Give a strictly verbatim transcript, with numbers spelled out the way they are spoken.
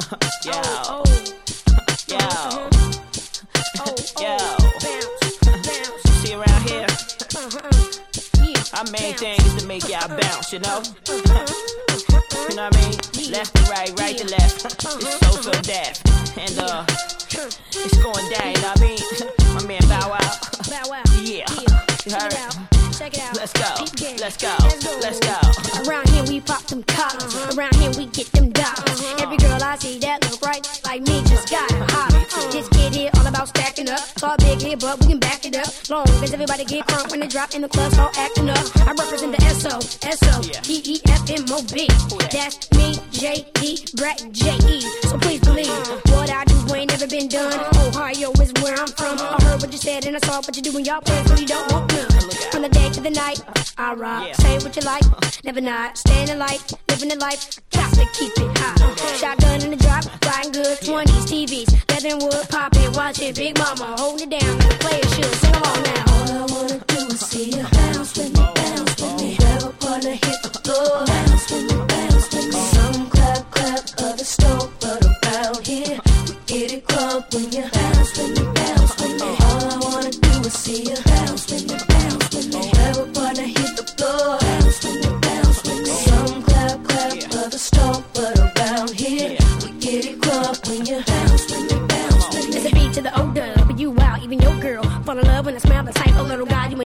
Yo. Oh, Yo. oh, oh, Yo. bounce, bounce. See around here, Uh-huh. Yeah, our main bounce. thing is to make y'all bounce, you know? Uh-huh. You know what I mean? Left to right, right to left. It's so, so deaf. And, uh, it's going down, you know what I mean? My man Bow Wow. Bow wow. Yeah. You Check heard? it out. Check it out. Let's go. Peep game. Let's go. Let's go. Let's go. Around here we pop them collars. Around here we get them dollars. Every girl I see that look right like me just got a holler. This kid here all about stacking up. Talk big here, but we can back it up. Long as everybody get crunk when they drop in the club, start acting up. I represent the S O S O D E F M O B. That's me, J D, Brat, J E. So please believe what I do ain't never been done. Ohio is where I'm from. I heard what you said and I saw what you do in y'all plans, but you don't want none. From the day to the night, I rock. Yeah. Say what you like, never not. Staying in light, living the life, got to keep it hot. Shotgun in the drop, riding good. twenties, T Vs, leather and wood, pop it, watch it. Big mama, hold it down like a player should. Sing along now. All I wanna do is see you bounce with me, bounce with me. Grab a partner, hit the floor. Bounce with me, bounce with me. Some clap, clap, others stomp, but around here we get it crunk when you bounce with me, bounce with me. All I wanna do is see you bounce with me, bounce with me. Grab a partner, hit the floor.